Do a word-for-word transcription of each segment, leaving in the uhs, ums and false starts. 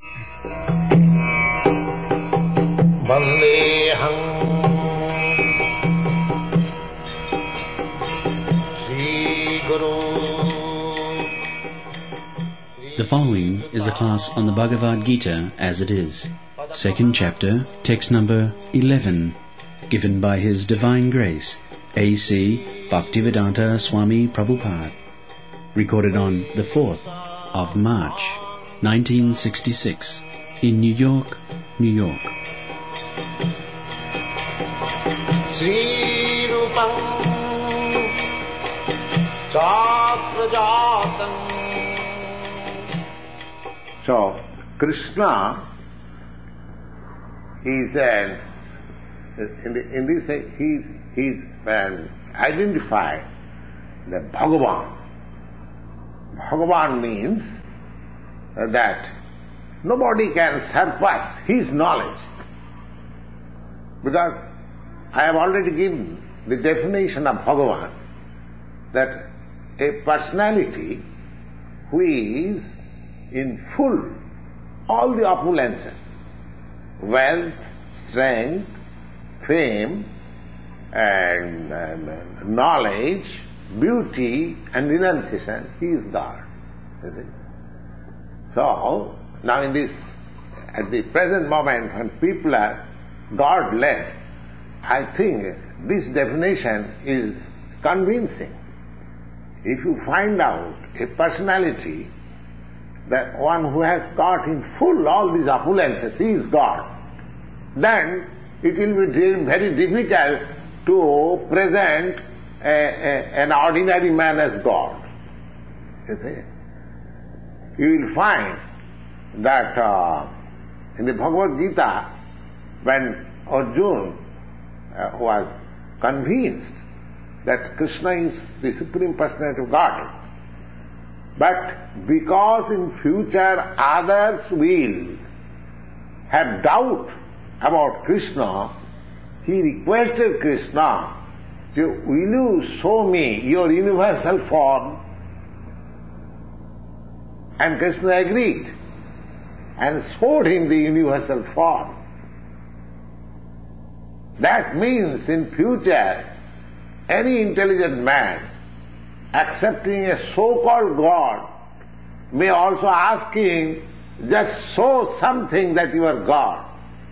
Vandeham Sri Guru. The following is a class on the Bhagavad Gita as it is, second chapter, text number eleven, given by His Divine Grace, A C Bhaktivedanta Swami Prabhupada, recorded on the fourth of March, nineteen sixty-six, in New York, New York. Sri Rupam Chakrajatam. So, Krishna is an, in, the, in this, he is an identified the Bhagavan. Bhagavan means that nobody can surpass his knowledge. Because I have already given the definition of Bhagavan, that a personality who is in full all the opulences, wealth, strength, fame, and, and knowledge, beauty, and renunciation, he is God. You see? So, now in this, at the present moment when people are godless, I think this definition is convincing. If you find out a personality, that one who has got in full all these opulences, he is God, then it will be very difficult to present a, a, an ordinary man as God. You see? You will find that uh, in the Bhagavad Gita, when Arjuna uh, was convinced that Krishna is the Supreme Personality of God, but because in future others will have doubt about Krishna, he requested Krishna to, will you show me your universal form? And Krishna agreed and showed him the universal form. That means in future any intelligent man accepting a so-called God may also ask him, just show something that you are God.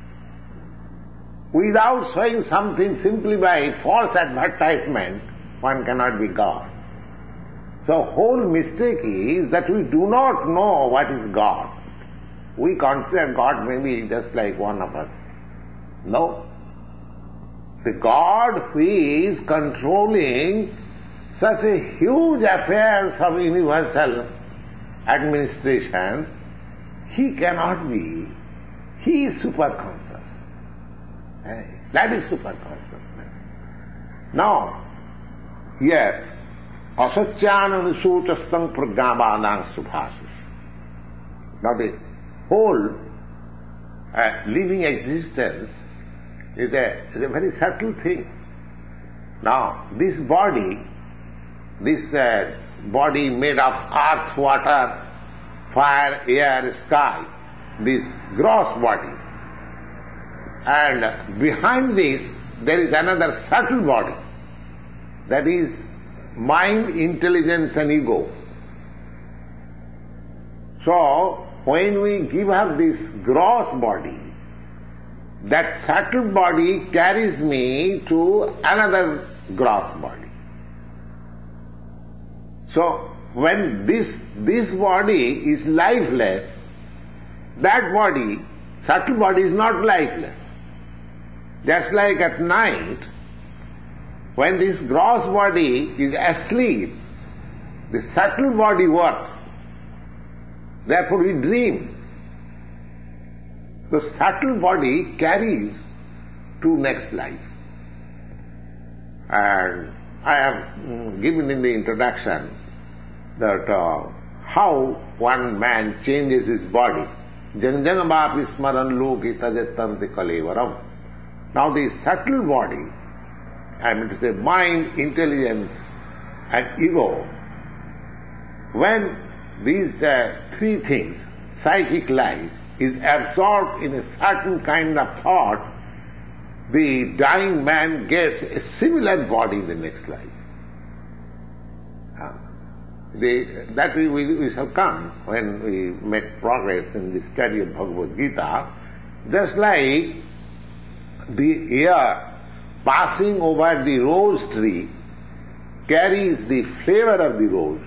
Without showing something simply by false advertisement, one cannot be God. So whole mistake is that we do not know what is God. We consider God maybe just like one of us. No. The God who is controlling such a huge affairs of universal administration, he cannot be. He is superconscious. That is superconsciousness. Now, here, asatyanam sutastam prajnabadang subhasus. Now the whole uh, living existence is a, is a very subtle thing. Now, this body, this uh, body made of earth, water, fire, air, sky, this gross body. And behind this, there is another subtle body, that is mind, intelligence and ego. So, when we give up this gross body, that subtle body carries me to another gross body. So, when this, this body is lifeless, that body, subtle body is not lifeless. Just like at night, when this gross body is asleep, the subtle body works. Therefore we dream. The subtle body carries to next life. And I have given in the introduction that uh, how one man changes his body. Janjanamapi smaran loki tajatanti kalevaram. Now the subtle body, I mean to say mind, intelligence and ego, when these uh, three things, psychic life, is absorbed in a certain kind of thought, the dying man gets a similar body in the next life. Uh, the, that we, we, we shall come when we make progress in the study of Bhagavad Gita. Just like the air passing over the rose tree carries the flavor of the rose,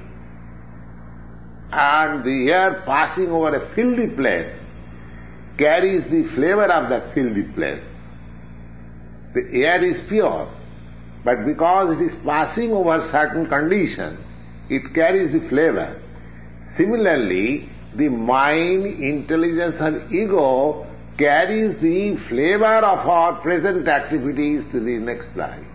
and the air passing over a fieldy place carries the flavor of that fieldy place. The air is pure, but because it is passing over certain conditions, it carries the flavor. Similarly, the mind, intelligence and ego carries the flavor of our present activities to the next life.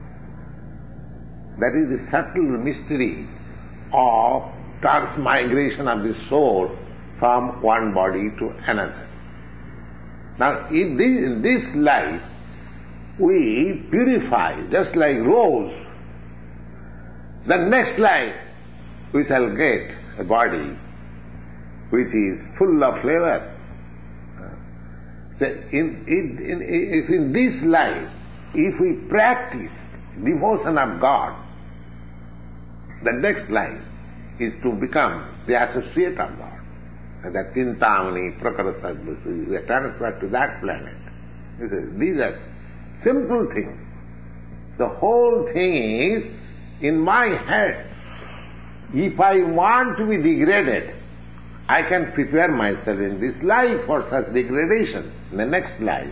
That is the subtle mystery of transmigration of the soul from one body to another. Now, in this, in this life, we purify, just like rose. The next life, we shall get a body which is full of flavor. So in, in, in, if in this life, if we practice devotion of God, the next life is to become the associate of God. And that Chintamani, Prakarasa, we are transferred to that planet. These are simple things. The whole thing is in my head. If I want to be degraded, I can prepare myself in this life for such degradation, in the next life.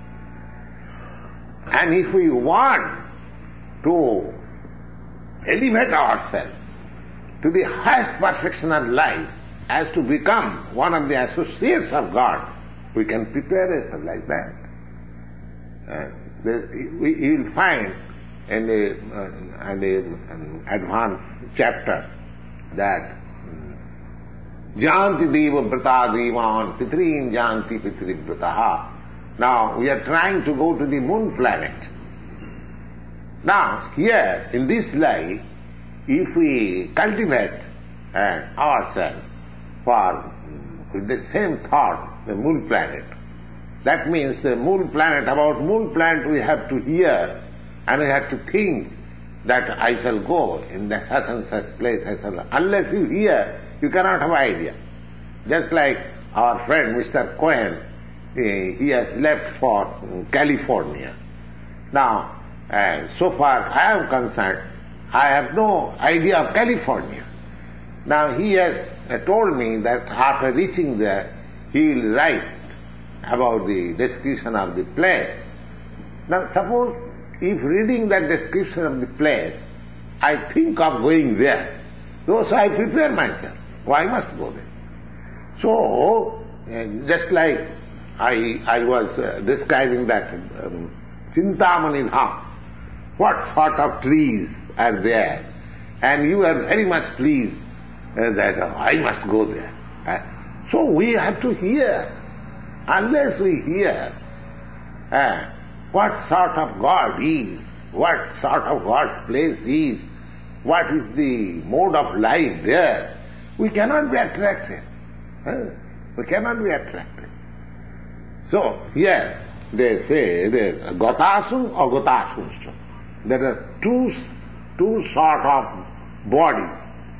And if we want to elevate ourselves to the highest perfection of life, as to become one of the associates of God, we can prepare ourselves like that. Uh, the, we, you will find in the, uh, in the um, advanced chapter that Janti Deva Vrata Devan Pitrin Janti Pitri Vrataha. Now we are trying to go to the moon planet. Now here in this life, if we cultivate uh, ourselves for with the same thought, the moon planet, that means the moon planet, about moon planet we have to hear and we have to think that I shall go in the such and such place. I shall, unless you hear, you cannot have idea. Just like our friend Mister Cohen, he, he has left for California. Now, uh, so far I am concerned, I have no idea of California. Now he has uh, told me that after reaching there, he will write about the description of the place. Now suppose if reading that description of the place, I think of going there, so, so I prepare myself. Oh, I must go there. So, uh, just like I, I was uh, describing that um, Chintamani Dham, what sort of trees are there, and you are very much pleased uh, that uh, I must go there. Uh, so we have to hear. Unless we hear uh, what sort of God is, what sort of God's place is, what is the mode of life there, we cannot be attracted. Uh, we cannot be attracted. So here they say there Gatasum or Gatasumstum. There are two, two sort of bodies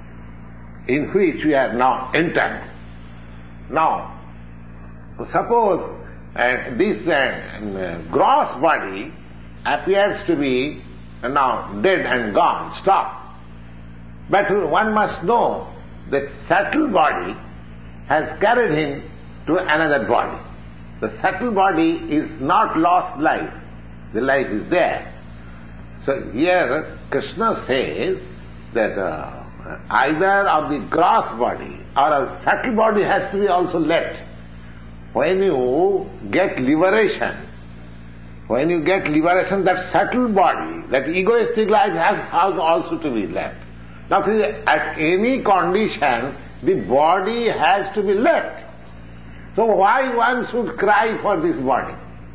in which we are now entered. Now, suppose uh, this uh, gross body appears to be uh, now dead and gone, stopped. But one must know that subtle body has carried him to another body. The subtle body is not lost life. The life is there. So here Krishna says that uh, either of the gross body or a subtle body has to be also left. When you get liberation, when you get liberation, that subtle body, that egoistic life has, has also to be left. Now, at any condition, the body has to be left. So why one should cry for this body?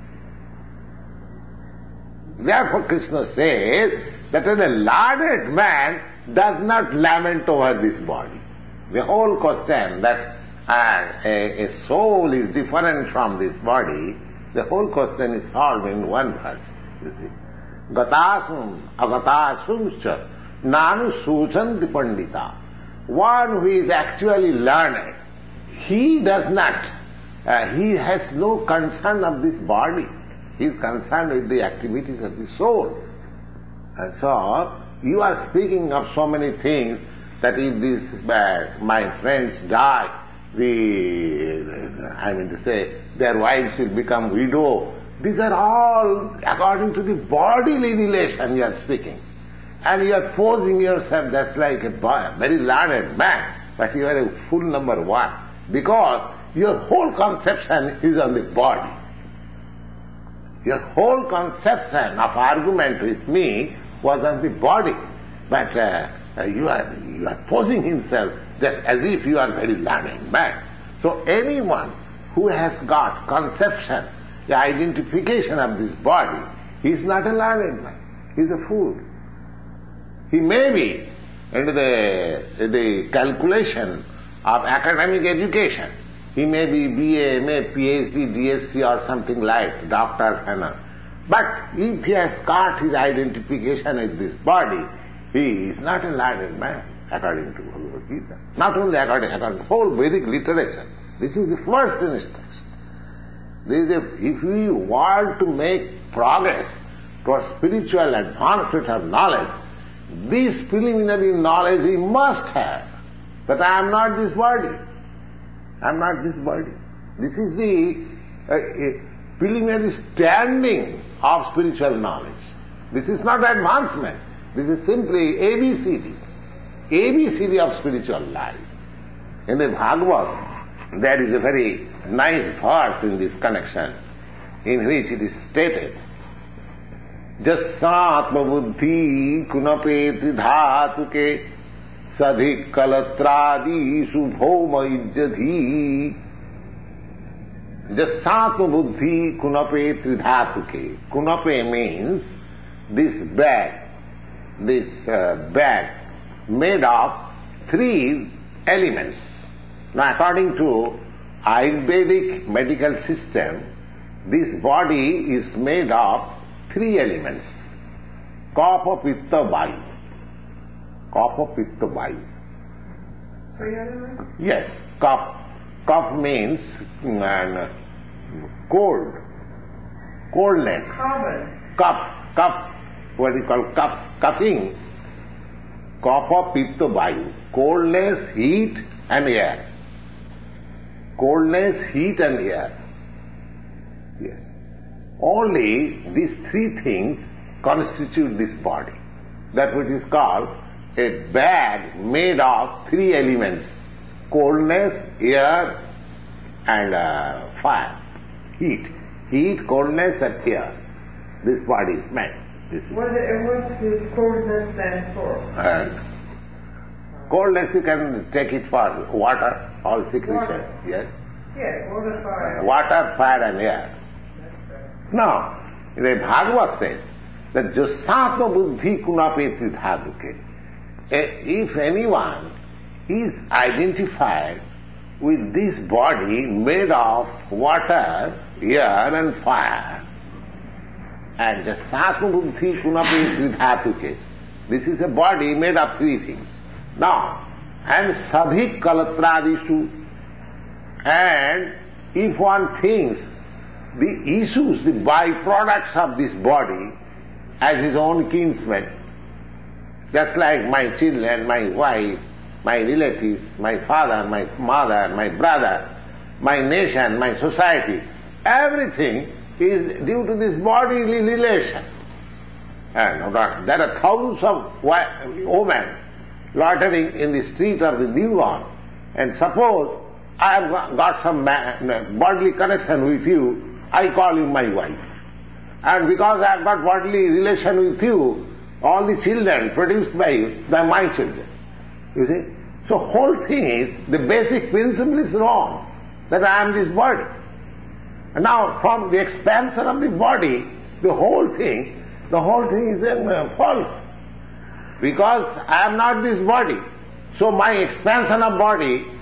Therefore Krishna says that a learned man does not lament over this body. The whole question that and a, a soul is different from this body, the whole question is solved in one verse, you see. Gatasum agatasumcha nanu suchanti pandita. One who is actually learned, he does not, uh, he has no concern of this body. He is concerned with the activities of the soul. And so, you are speaking of so many things that if these, uh, my friends die, the, I mean to say, their wives will become widow. These are all according to the bodily relation you are speaking. And you are posing yourself just like a boy, very learned man, but you are a fool number one, because your whole conception is on the body. Your whole conception of argument with me was on the body, but uh, you are you are posing himself just as if you are very learned man. So anyone who has got conception, the identification of this body, he is not a learned man. He is a fool. He may be into the the calculation of academic education. He may be B A, M A, PhD, D S C or something like doctor and all. But if he has got his identification with this body, he is not a learned man, according to Bhagavad Gita. Not only according, according to whole Vedic literature. This is the first instruction. This is a, if we want to make progress towards spiritual advancement of knowledge, this preliminary knowledge we must have, that I am not this body. I am not this body. This is the uh, uh, preliminary standing of spiritual knowledge. This is not advancement. This is simply A B C D. A B C D of spiritual life. In the Bhagavad, there is a very nice verse in this connection, in which it is stated, Jassatma buddhi kunapeti dhatuke sadhik kalatradi subhoma ijjadhi. Jassatma buddhi kunapeti dhatuke. Kunape means this bag, this uh, bag made of three elements. Now, according to Ayurvedic medical system, this body is made of three elements. Kapha, Pitta, Vayu. Kapha, Pitta, Vayu. Three elements? Yes. Kaph. Kaph means uh, cold. Coldness. Carbon. Kaph. Kaph. What is called kaph. Coughing. Kapha, Pitta, Vayu. Coldness, heat and air. Coldness, heat and air. Yes. Only these three things constitute this body. That which is called a bag made of three elements: coldness, air and uh, fire. Heat. Heat, coldness and air. This body is made. This is What, what does coldness stand for? and coldness you can take it for water, all secretion. Water. Yes. Yes, water, fire. Water, fire and air. That's right. Now, the Bhagavad says that Jassatma buddhi kunapeti dhaduke. If anyone is identified with this body made of water, air and fire, and Jassatma buddhi kunapeti dhaduke, this is a body made of three things. Now, and sadhik kalatradishu, and if one thinks the issues, the byproducts of this body as his own kinsmen, just like my children, my wife, my relatives, my father, my mother, my brother, my nation, my society, everything is due to this bodily relation. And there are thousands of women loitering in the street or the divan, and suppose I have got some bodily connection with you, I call you my wife. And because I have got bodily relation with you, all the children produced by you, they are my children. You see? So whole thing is, the basic principle is wrong, that I am this body. And now from the expansion of the body, the whole thing, the whole thing is uh, false. Because I am not this body. So my expansion of body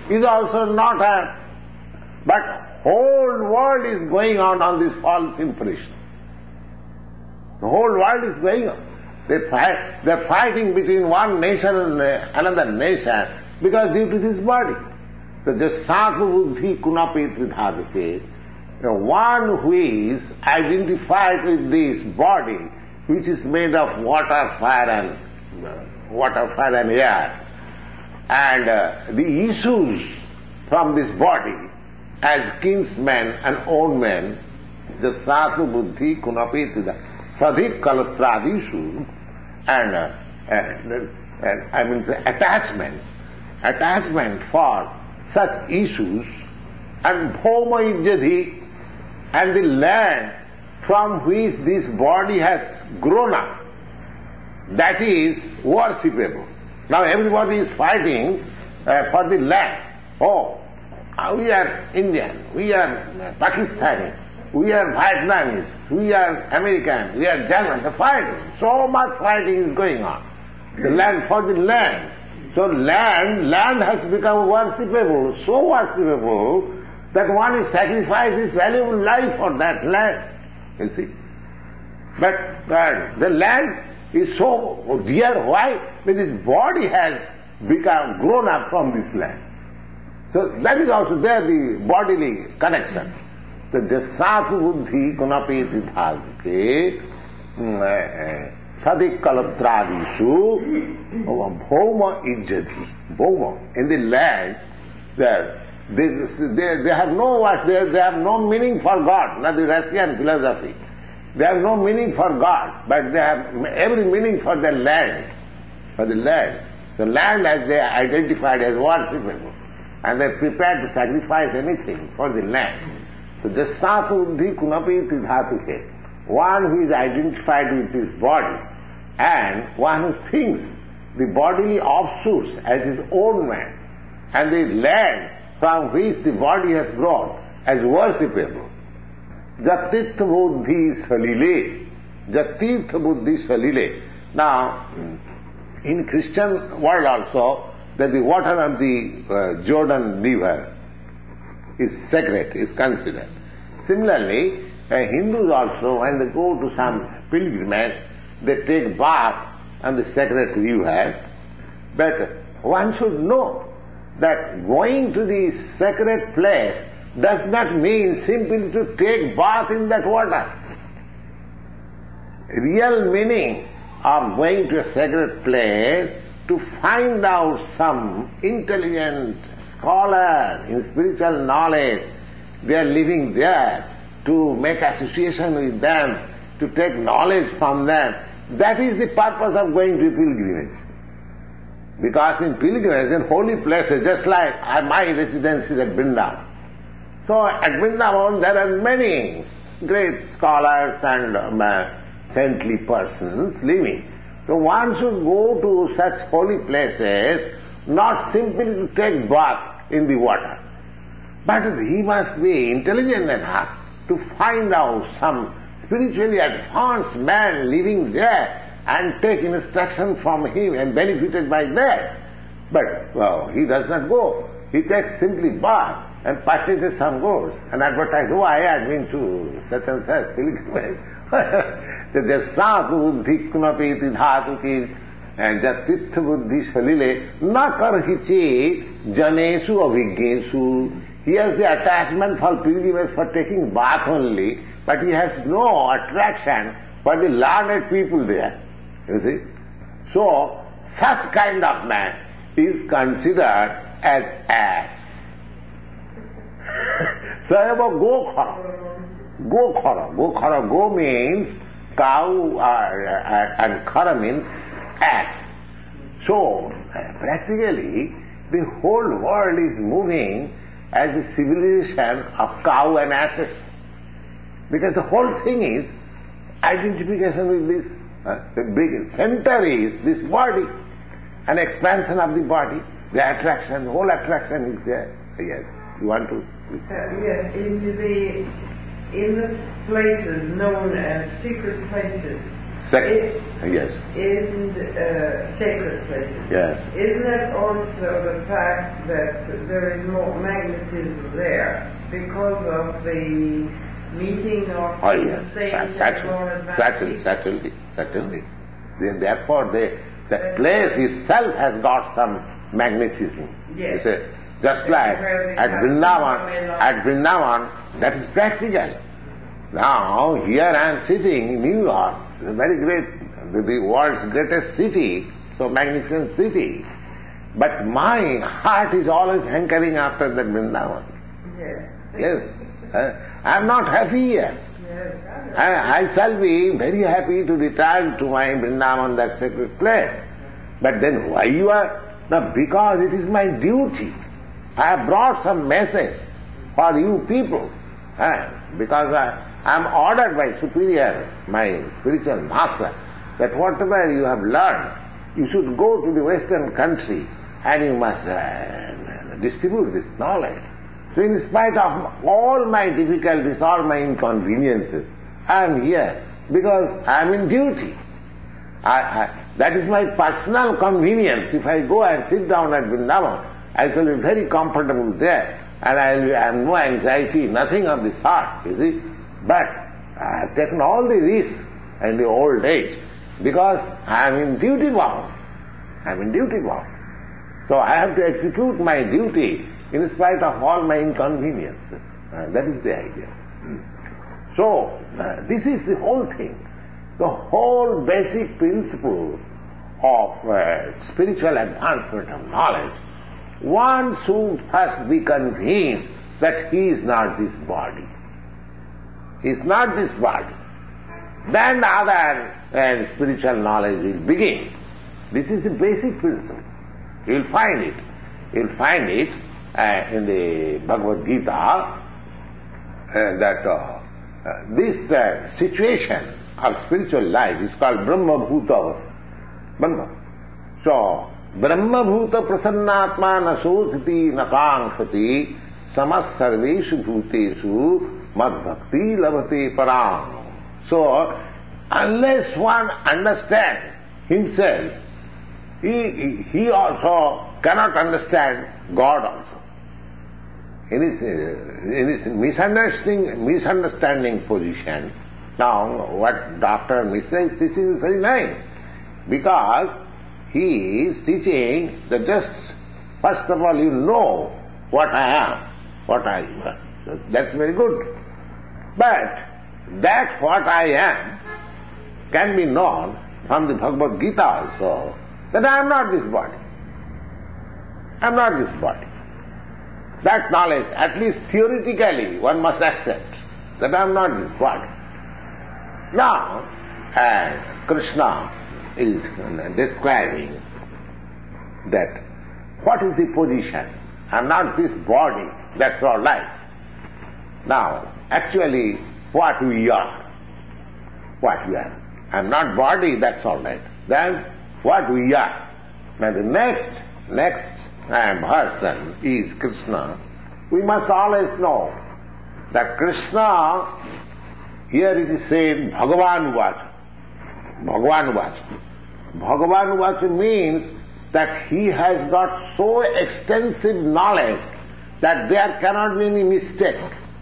is also not earth. But whole world is going on on this false impression. The whole world is going on. They fight, they're fighting between one nation and another nation because due to this body. The jasatu buddhi kunapi tridhadake, the one who is identified with this body, which is made of water, fire and uh, water, fire and air, and uh, the issues from this body as kinsmen and own men, jasatu buddhi kunapi tridhadake. Sadhik kalatradishu, and, uh, and, and I mean the attachment, attachment for such issues, and bhoma ijjadhi, and the land from which this body has grown up, that is worshipable. Now everybody is fighting uh, for the land. Oh, uh, we are Indian, we are Pakistani, we are Vietnamese, we are American, we are German. The fighting, so much fighting is going on. The land for the land. So land, land has become worshipable, so worshipable that one is sacrificed his valuable life for that land. You see? But uh, the land is so dear. Why? Because his body has become grown up from this land. So that is also there, the bodily connection. The jasatu buddhi kunapi tridhadake sadik kalatradishu bhoma ijjati. Bhoma, in the land, there, they, they, they have no what, they, they have no meaning for God, not the Russian philosophy. They have no meaning for God, but they have every meaning for the land, for the land. The land as they are identified as worshipable, and they are prepared to sacrifice anything for the land. So jasatu buddhi kunapi tridhadake, one who is identified with his body, and one who thinks the bodily offshoots as his own man, and the land from which the body has grown as worshipable. Jatirtha buddhi salile. Jatirtha buddhi salile. Now, in Christian world also, that the water of the uh, Jordan river is sacred, is considered. Similarly, uh, Hindus also, when they go to some pilgrimage, they take bath on the sacred river. But one should know that going to the sacred place does not mean simply to take bath in that water. Real meaning of going to a sacred place to find out some intelligent scholar in spiritual knowledge, they are living there, to make association with them, to take knowledge from them. That is the purpose of going to pilgrimage. Because in pilgrimage, in holy places, just like my residence is at Vrindavan. So at Vrindavan there are many great scholars and um, uh, saintly persons living. So one should go to such holy places not simply to take bath in the water, but he must be intelligent enough to find out some spiritually advanced man living there and take instruction from him and benefited by that. But well, he does not go. He takes simply bath and purchases some goods and advertises, oh, I had been to such and such pilgrimage. The jasatu buddhi kunapi tridhadake and jatirtha buddhi salile na karhiche janesu avijnesu. He has the attachment for pilgrimage for taking bath only, but he has no attraction for the learned people there. You see? So, such kind of man is considered as ass. So, go khara. Go khara. Go khara. Go means cow uh, and khara means ass. So, uh, practically, the whole world is moving as a civilization of cow and asses. Because the whole thing is identification with this. Uh, the big center is this body, an expansion of the body, the attraction, the whole attraction is there. Yes, you want to? Uh, yes, into the, in the places known as secret places. Sec- in, yes, in uh, sacred places. yes. Isn't it also the fact that there is more magnetism there because of the meeting of Oh yes, saints certainly, and more advanced certainly, people? certainly, certainly. Then Therefore, they, the place itself has got some magnetism. Yes. You see, just like at Vrindavan, at Vrindavan, that is practical. Now, here I am sitting in New York, a very great, the, the world's greatest city, so magnificent city. But my heart is always hankering after that Vrindavan. Yes. Yes. Uh, I am not happy here. Yes. I, I shall be very happy to return to my Vrindavan, that sacred place. But then why you are? No, because it is my duty. I have brought some message for you people. Uh, because I, I am ordered by superior, my spiritual master, that whatever you have learned, you should go to the Western country and you must uh, distribute this knowledge. So in spite of all my difficulties, all my inconveniences, I am here because I am in duty. I, I, that is my personal convenience. If I go and sit down at Vrindavan, I shall be very comfortable there and I will have no anxiety, nothing of the sort, you see. But I have taken all the risks in the old age because I am in duty bound. I am in duty bound. So I have to execute my duty in spite of all my inconveniences. Uh, that is the idea. So, uh, this is the whole thing. The whole basic principle of uh, spiritual advancement of knowledge. One should first be convinced that he is not this body. He is not this body. Then the other uh, spiritual knowledge will begin. This is the basic principle. You will find it. You will find it uh, in the Bhagavad Gita uh, that uh, uh, this uh, situation of spiritual life is called Brahma Bhuta. Brahma. So, Brahma Bhuta Prasannatma Nasosati Nakanksati Samas Sarveshu Bhuteshu Mad Bhakti Lavate Param. So, unless one understands himself, he, he also cannot understand God also. In his, in his misunderstanding, misunderstanding position, now what Doctor Mishra is teaching is very nice, because he is teaching that just, first of all, you know what I am, what I am. So that's very good. But that what I am can be known from the Bhagavad Gita also, that I am not this body. I am not this body. That knowledge, at least theoretically, one must accept that I am not this body. Now, as Krishna is describing that what is the position? I am not this body, that's all right. Now, actually, what we are, what we are. I am not body, that's all right. Then, what we are. Now, the next, next uh, person is Krishna. We must always know that Krishna, here it is said, Bhagavan Vacha. Bhagavan Vacha. Bhagavan Vacha means that he has got so extensive knowledge that there cannot be any mistake.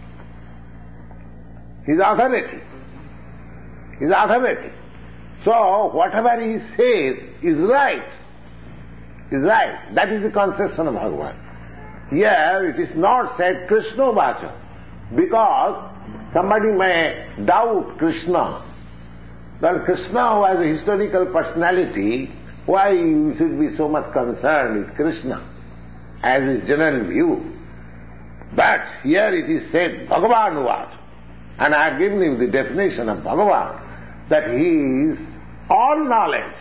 His authority. His authority. So, whatever he says is right. Is right. That is the conception of Bhagavan. Here it is not said Krishna Vacha, because somebody may doubt Krishna. Well, Krishna was a historical personality. Why you should be so much concerned with Krishna, as is general view. But here it is said Bhagavan Vacha. And I have given you the definition of Bhagavan, that he is all knowledge.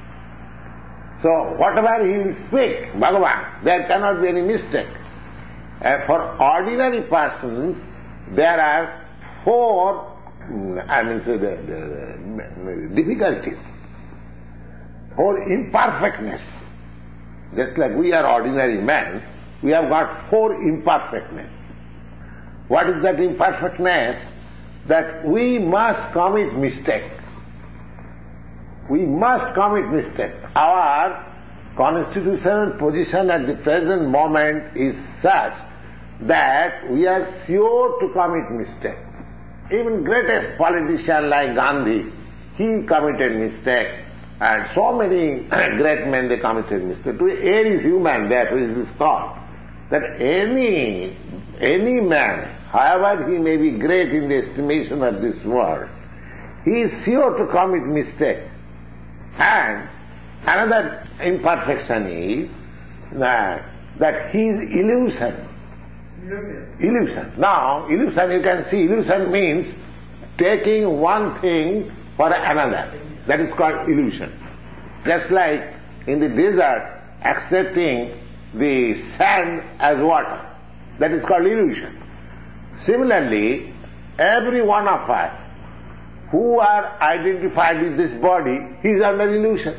So whatever he will speak, Bhagavan, there cannot be any mistake. Uh, for ordinary persons, there are four, I mean, so the, the, the difficulties, four imperfectness. Just like we are ordinary men, we have got four imperfectness. What is that imperfectness? That we must commit mistake. we must commit mistake. Our constitutional position at the present moment is such that we are sure to commit mistake. Even greatest politician like Gandhi, he committed mistake, and so many great men, they committed mistake. To err is human, that is this thought, that any, any man, however he may be great in the estimation of this world, he is sure to commit mistake. And another imperfection is that, that he is illusion. Illusion. Illusion. Now, illusion, you can see, illusion means taking one thing for another. That is called illusion. Just like in the desert, accepting the sand as water. That is called illusion. Similarly, every one of us who are identified with this body, he is under illusion.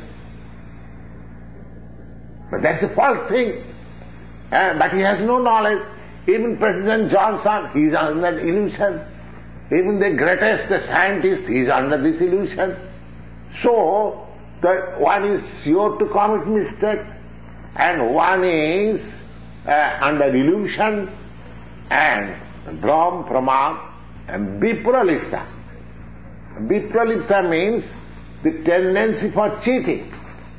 But that's a false thing. Uh, but he has no knowledge. Even President Johnson, he is under illusion. Even the greatest scientist, he is under this illusion. So, the one is sure to commit mistake, and one is uh, under illusion, and Brahm, Pramad, and Vipralipsa. Vipralipsa means the tendency for cheating.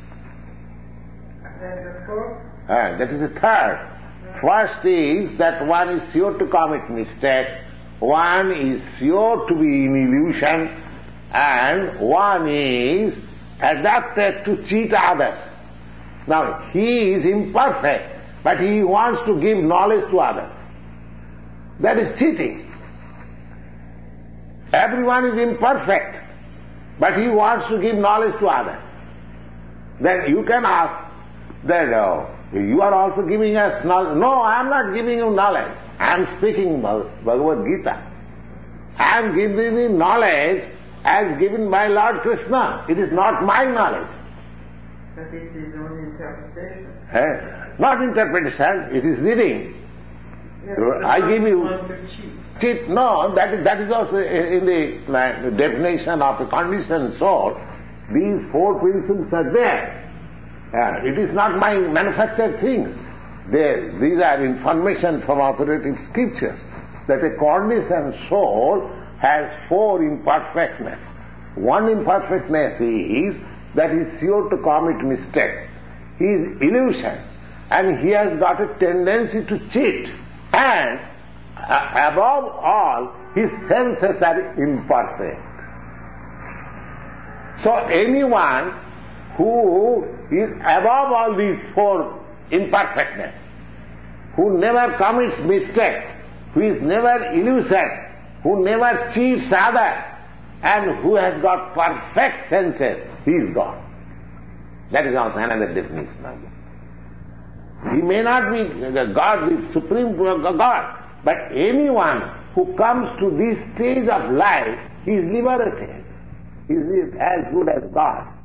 And the fourth? Uh, that is the third. First is that one is sure to commit mistake, one is sure to be in illusion, and one is adapted to cheat others. Now, he is imperfect, but he wants to give knowledge to others. That is cheating. Everyone is imperfect, but he wants to give knowledge to others. Then you can ask that, oh, you are also giving us knowledge. No, I am not giving you knowledge. I am speaking Bhagavad Gita. I am giving you knowledge as given by Lord Krishna. It is not my knowledge. But it is only interpretation. Eh? Not interpretation, it is reading. Yes, I give you want to cheat. cheat. No, that is, that is also in the uh, definition of a conditioned soul. These four principles are there. Uh, it is not my manufactured things. They, these are information from authoritative scriptures, that a conditioned soul has four imperfectness. One imperfectness is that he is sure to commit mistake. He is illusion, and he has got a tendency to cheat. And uh, above all, his senses are imperfect. So anyone who is above all these four imperfectness, who never commits mistake, who is never illusion, who never cheats others, and who has got perfect senses, he is God. That is also another definition of God. He may not be God, the supreme God, but anyone who comes to this stage of life, he is liberated. He is as good as God.